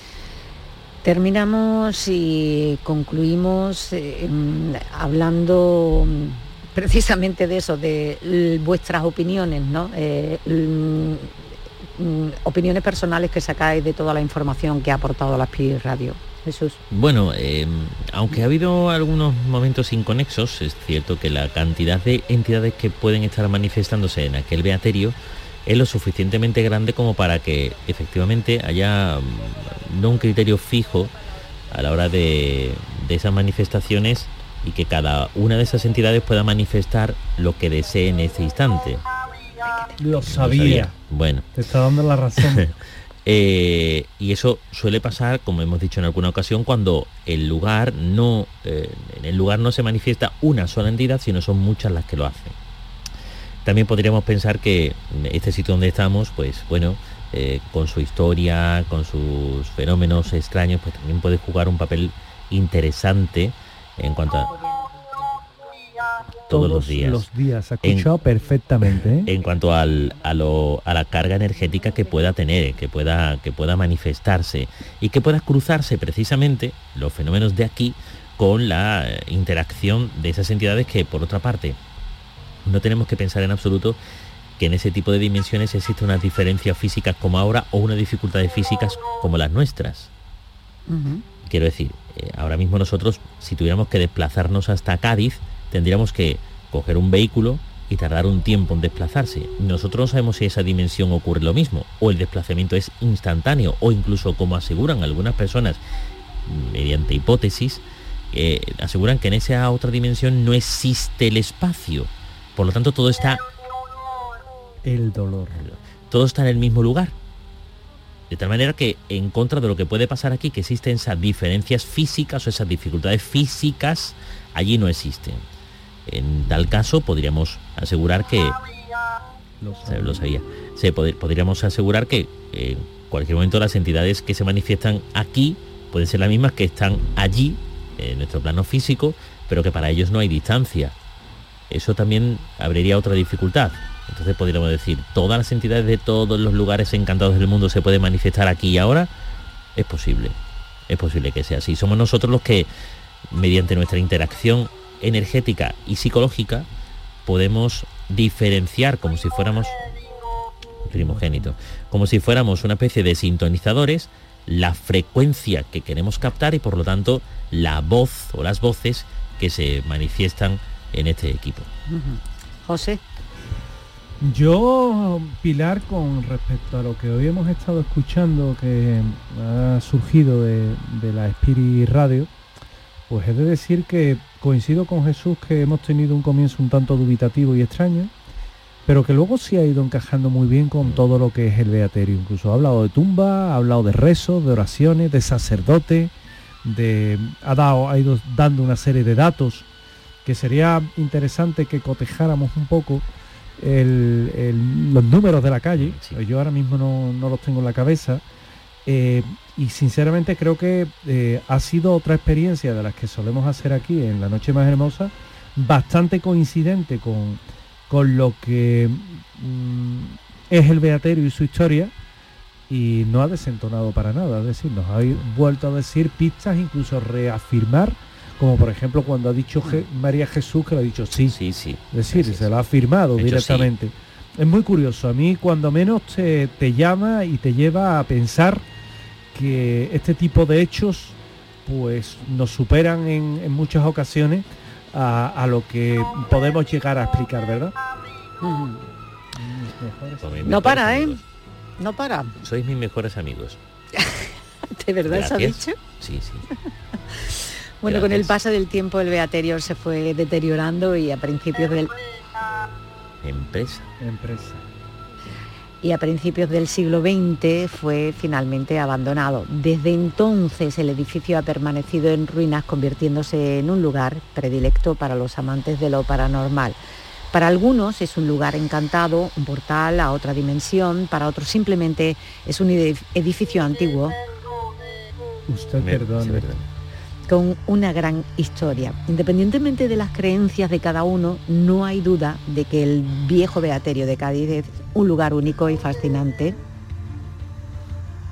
Terminamos y concluimos eh, mm, hablando mm, precisamente de eso, de l- vuestras opiniones, ¿no? Eh, l- mm, opiniones personales que sacáis de toda la información que ha aportado la Spirit Radio. Jesús. Bueno, eh, aunque ha habido algunos momentos inconexos, es cierto que la cantidad de entidades que pueden estar manifestándose en aquel beaterio es lo suficientemente grande como para que efectivamente haya no un criterio fijo a la hora de, de esas manifestaciones y que cada una de esas entidades pueda manifestar lo que desee en ese instante. Lo sabía. Lo sabía. Bueno. Te está dando la razón. Eh, y eso suele pasar, como hemos dicho en alguna ocasión, cuando el lugar no, eh, en el lugar no se manifiesta una sola entidad, sino son muchas las que lo hacen. También podríamos pensar que este sitio donde estamos, pues bueno, eh, con su historia, con sus fenómenos extraños, pues también puede jugar un papel interesante en cuanto a todos, todos los días. Los días, ha escuchado en, perfectamente. ¿eh? En cuanto al, a, lo, a la carga energética que pueda tener, que pueda, que pueda manifestarse y que pueda cruzarse precisamente los fenómenos de aquí con la interacción de esas entidades que, por otra parte, no tenemos que pensar en absoluto que en ese tipo de dimensiones existe unas diferencias físicas como ahora o unas dificultades físicas como las nuestras. Uh-huh. Quiero decir, eh, ahora mismo nosotros, si tuviéramos que desplazarnos hasta Cádiz, tendríamos que coger un vehículo y tardar un tiempo en desplazarse. Nosotros no sabemos si esa dimensión ocurre lo mismo, o el desplazamiento es instantáneo, o incluso, como aseguran algunas personas, mediante hipótesis, eh, aseguran que en esa otra dimensión no existe el espacio. Por lo tanto, todo está... El dolor. Todo está en el mismo lugar. De tal manera que, en contra de lo que puede pasar aquí, que existen esas diferencias físicas o esas dificultades físicas, allí no existen. En tal caso, podríamos asegurar que... Lo sabía. Lo sabía. Se pod- podríamos asegurar que en cualquier momento las entidades que se manifiestan aquí pueden ser las mismas que están allí, en nuestro plano físico, pero que para ellos no hay distancia. Eso también abriría otra dificultad. Entonces podríamos decir, ¿todas las entidades de todos los lugares encantados del mundo se pueden manifestar aquí y ahora? Es posible, es posible que sea así. Somos nosotros los que, mediante nuestra interacción energética y psicológica, podemos diferenciar como si fuéramos primogénito, como si fuéramos una especie de sintonizadores, la frecuencia que queremos captar y por lo tanto la voz o las voces que se manifiestan en este equipo. Uh-huh. José. Yo, Pilar, con respecto a lo que hoy hemos estado escuchando, que ha surgido de, de la Spirit Radio, pues he de decir que coincido con Jesús que hemos tenido un comienzo un tanto dubitativo y extraño, pero que luego sí ha ido encajando muy bien con todo lo que es el beaterio. Incluso ha hablado de tumba, ha hablado de rezos, de oraciones, de sacerdote, de, ha, dado, ha ido dando una serie de datos que sería interesante que cotejáramos un poco el, el, los números de la calle. Sí. Yo ahora mismo no, no los tengo en la cabeza, eh, y sinceramente creo que eh, ha sido otra experiencia de las que solemos hacer aquí en La Noche Más Hermosa, bastante coincidente con, con lo que mm, es el beaterio y su historia, y no ha desentonado para nada. Es decir, nos ha vuelto a decir pistas, incluso reafirmar, como por ejemplo cuando ha dicho Je- María Jesús, que lo ha dicho sí, sí, sí. Es decir, sí, se sí. lo ha afirmado directamente. Sí. Es muy curioso. A mí cuando menos te, te llama y te lleva a pensar que este tipo de hechos pues nos superan en, en muchas ocasiones a, a lo que podemos llegar a explicar, ¿verdad? Uh-huh. No para, amigos. ¿eh? No para. Sois mis mejores amigos. ¿De verdad eso has dicho? Sí, sí. Bueno, Gracias. Con el paso del tiempo el beaterio se fue deteriorando y a principios del... Empresa. Empresa. Y a principios del siglo veinte fue finalmente abandonado. Desde entonces el edificio ha permanecido en ruinas, convirtiéndose en un lugar predilecto para los amantes de lo paranormal. Para algunos es un lugar encantado, un portal a otra dimensión, para otros simplemente es un edificio antiguo. Usted perdone. Con una gran historia. Independientemente de las creencias de cada uno, no hay duda de que el viejo beaterio de Cádiz es un lugar único y fascinante.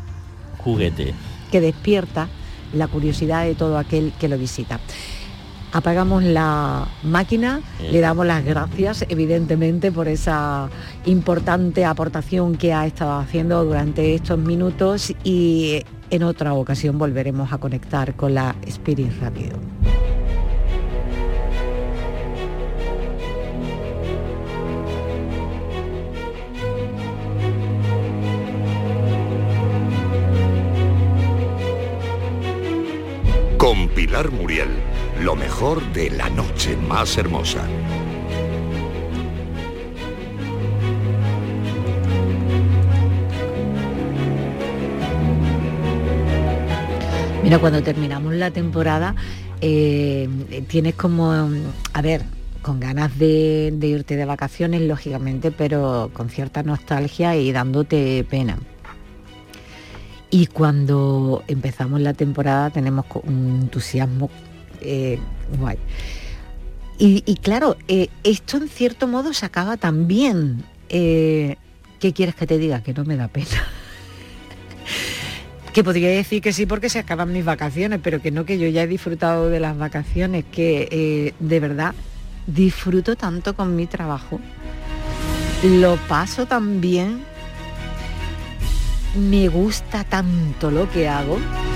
Juguete. Que despierta la curiosidad de todo aquel que lo visita. apagamos la máquina, sí. Le damos las gracias, evidentemente, por esa importante aportación que ha estado haciendo durante estos minutos y en otra ocasión volveremos a conectar con la Spirit Radio. Con Pilar Muriel, lo mejor de la noche más hermosa. Mira, cuando terminamos la temporada, eh, tienes como, a ver, con ganas de, de irte de vacaciones, lógicamente, pero con cierta nostalgia y dándote pena. Y cuando empezamos la temporada tenemos un entusiasmo eh, guay. Y, y claro, eh, esto en cierto modo se acaba también. Eh, ¿Qué quieres que te diga? Que no me da pena. Que podría decir que sí porque se acaban mis vacaciones, pero que no, que yo ya he disfrutado de las vacaciones, que eh, de verdad disfruto tanto con mi trabajo, lo paso tan bien, me gusta tanto lo que hago,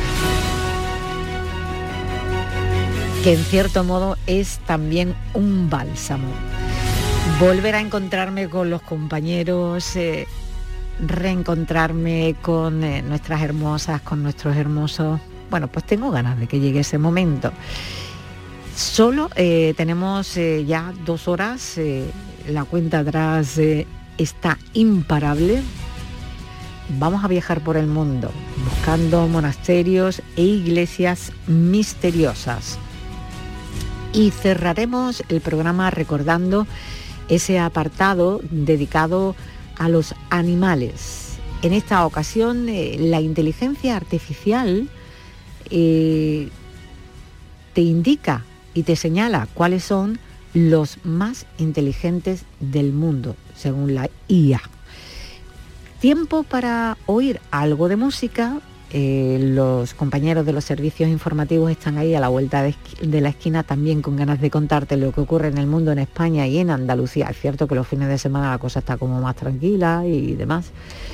que en cierto modo es también un bálsamo. Volver a encontrarme con los compañeros, eh, reencontrarme con eh, nuestras hermosas, con nuestros hermosos. Bueno, pues tengo ganas de que llegue ese momento. Solo eh, tenemos eh, ya dos horas, eh, la cuenta atrás eh, está imparable. Vamos a viajar por el mundo, buscando monasterios e iglesias misteriosas. Y cerraremos el programa recordando ese apartado dedicado a los animales. En esta ocasión, eh, la inteligencia artificial eh, te indica y te señala cuáles son los más inteligentes del mundo, según la I A. Tiempo para oír algo de música. Eh, los compañeros de los servicios informativos están ahí a la vuelta de, de la esquina también con ganas de contarte lo que ocurre en el mundo, en España y en Andalucía. Es cierto que los fines de semana la cosa está como más tranquila y demás.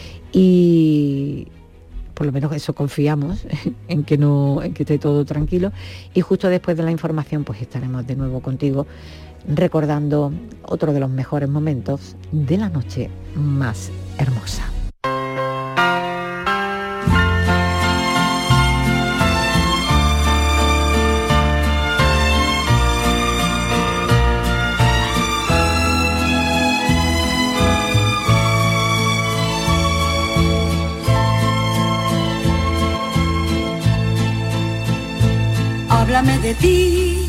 Y por lo menos eso confiamos, en que no, en que esté todo tranquilo. Y justo después de la información pues estaremos de nuevo contigo recordando otro de los mejores momentos de la noche más hermosa. Háblame de ti,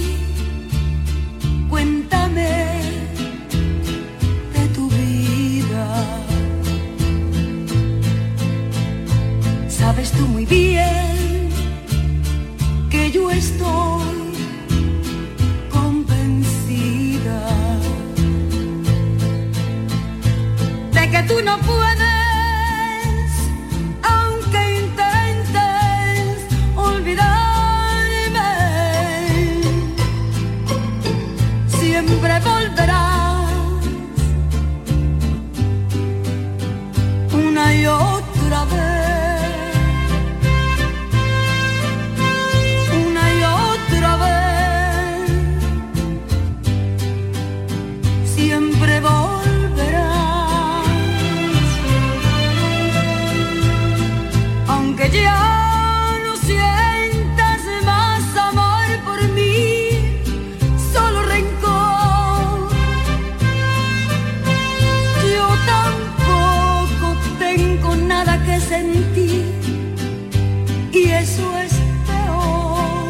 cuéntame de tu vida. Sabes tú muy bien que yo estoy convencida de que tú no puedes, aunque intentes olvidar. Siempre volverás una y otra vez, una y otra vez, siempre volverás, aunque ya no sientas más amor por mí, solo rencor. Que sentí y eso es peor,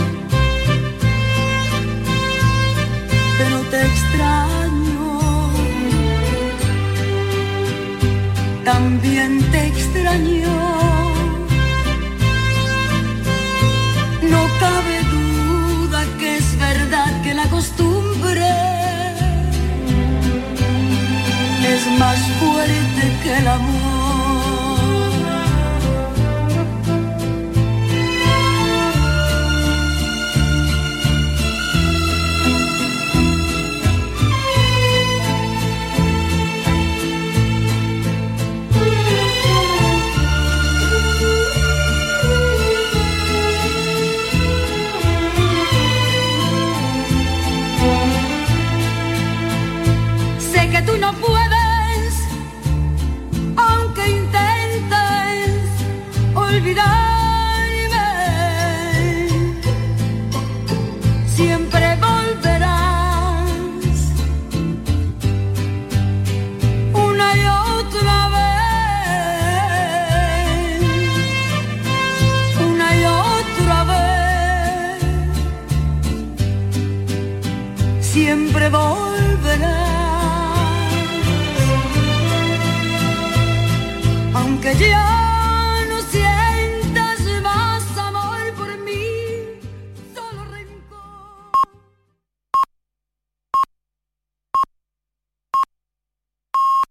pero te extraño, también te extraño, no cabe duda que es verdad que la costumbre es más fuerte que el amor. siempre volverá. Aunque ya